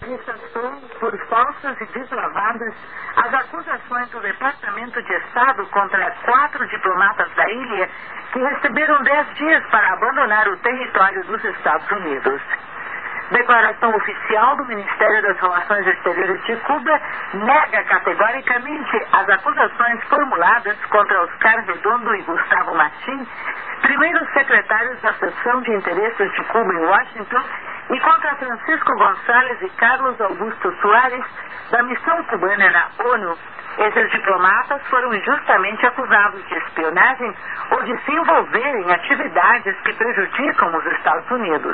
rechaçou por falsas e deslavadas as acusações do Departamento de Estado contra 4 diplomatas da ilha que receberam 10 dias para abandonar o território dos Estados Unidos. Declaração oficial do Ministério das Relações Exteriores de Cuba nega categoricamente as acusações formuladas contra Oscar Redondo e Gustavo Machin, primeiros secretários da Seção de Interesses de Cuba em Washington, e contra Francisco Gonçalves e Carlos Augusto Soares, da missão cubana na ONU. Esses diplomatas foram injustamente acusados de espionagem ou de se envolver em atividades que prejudicam os Estados Unidos.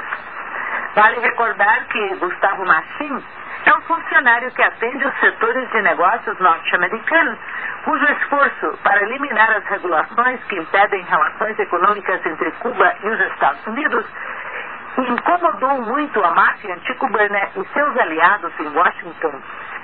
Vale recordar que Gustavo Machin é um funcionário que atende os setores de negócios norte-americanos, cujo esforço para eliminar as regulações que impedem relações econômicas entre Cuba e os Estados Unidos incomodou muito a máfia anticubana e seus aliados em Washington.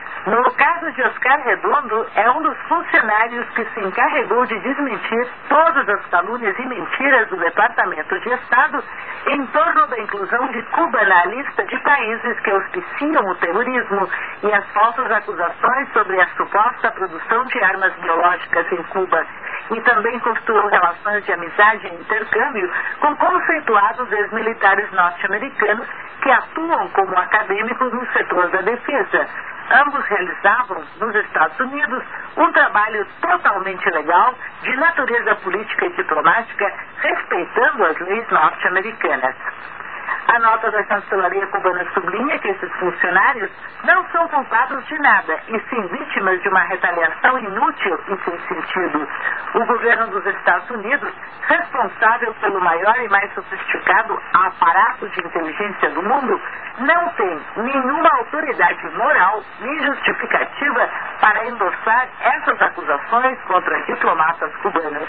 No caso de Oscar Redondo, é um dos funcionários que se encarregou de desmentir todas as calúnias e mentiras do Departamento de Estado em torno da inclusão de Cuba na lista de países que auspiciam o terrorismo e as falsas acusações sobre a suposta produção de armas biológicas em Cuba. E também costurou relações de amizade e intercâmbio com conceituados ex-militares norte-americanos que atuam como acadêmicos no setor da defesa. Ambos realizavam, nos Estados Unidos, um trabalho totalmente legal, de natureza política e diplomática, respeitando as leis norte-americanas. A nota da chancelaria cubana sublinha que esses funcionários não são culpados de nada, e sim vítimas de uma retaliação inútil e sem sentido. O governo dos Estados Unidos, responsável pelo maior e mais sofisticado aparato de inteligência do mundo, não tem nenhuma autoridade moral nem justificativa para endossar essas acusações contra diplomatas cubanos.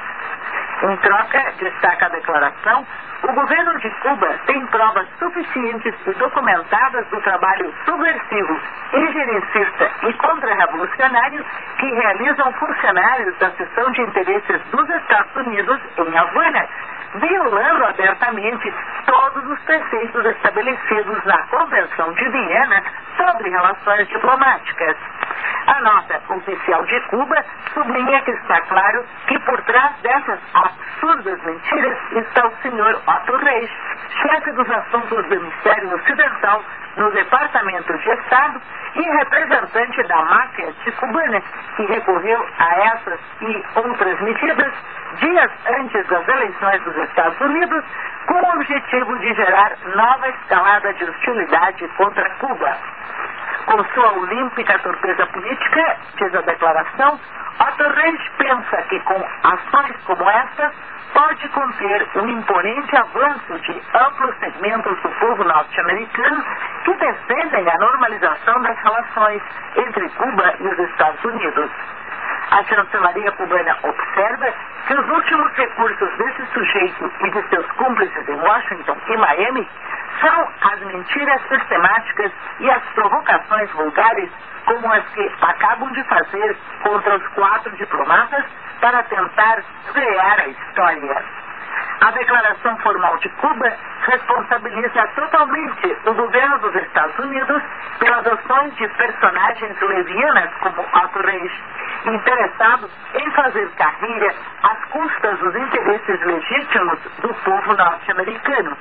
Em troca, destaca a declaração, o governo de Cuba tem provas suficientes e documentadas do trabalho subversivo, injerencista e contra-revolucionário que realizam funcionários da Seção de Interesses dos Estados Unidos em Havana, violando abertamente todos os preceitos estabelecidos na Convenção de Viena sobre relações diplomáticas. A nota oficial de Cuba sublinha que está claro que por trás dessas absurdas mentiras está o senhor Otto Reis, chefe dos assuntos do Hemisfério Ocidental no Departamento de Estado e representante da máfia anticubana, que recorreu a essas e outras medidas dias antes das eleições dos Estados Unidos, com o objetivo de gerar nova escalada de hostilidade contra Cuba. Com sua olímpica torpeza política, diz a declaração, Otto Reis pensa que com ações como essas pode conter um imponente avanço de amplos segmentos do povo norte-americano que defendem a normalização das relações entre Cuba e os Estados Unidos. A chancelaria cubana observa que os últimos recursos desse sujeito e de seus cúmplices em Washington e Miami são as mentiras sistemáticas e as provocações vulgares como as que acabam de fazer contra os 4 diplomatas para tentar frear a história. A declaração formal de Cuba responsabiliza totalmente o governo dos Estados Unidos pelas ações de personagens levianas como Otto Reis, interessados em fazer carreira às custas dos interesses legítimos do povo norte-americano.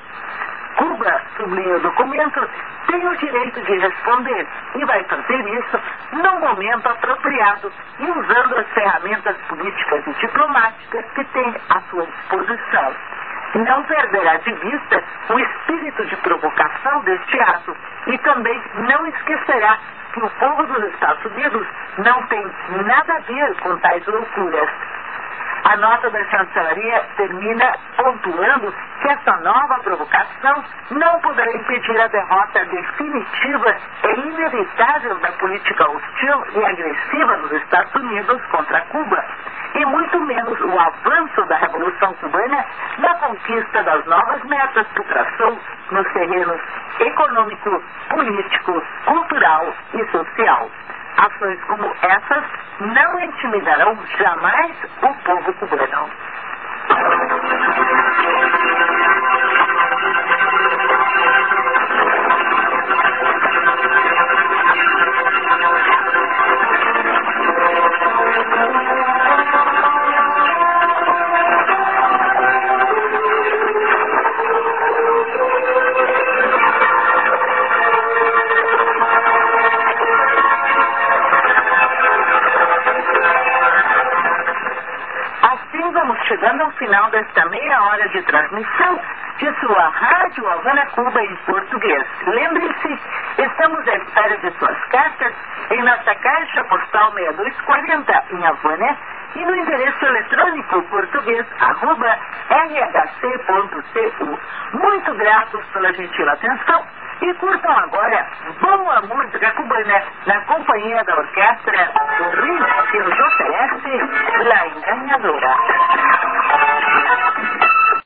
Cuba, sublinha o documento, tem o direito de responder e vai fazer isso num momento apropriado e usando as ferramentas políticas e diplomáticas que tem à sua disposição. Não perderá de vista o espírito de provocação deste ato e também não esquecerá que o povo dos Estados Unidos não tem nada a ver com tais loucuras. A nota da chancelaria termina pontuando que essa nova provocação não poderá impedir a derrota definitiva e inevitável da política hostil e agressiva dos Estados Unidos contra Cuba, e muito menos o avanço da Revolução Cubana na conquista das novas metas que traçou nos terrenos econômico, político, cultural e social. Ações como essas não intimidarão jamais o povo cubano. no final desta meia hora de transmissão de sua Rádio Havana Cuba em português. Lembre-se, estamos à espera de suas cartas em nossa caixa postal 6240 em Havana e no endereço eletrônico português@rhc.cu. Muito gratos pela gentil atenção e curtam agora boa música cubana na companhia da orquestra do Rio, que nos oferece La Engañadora.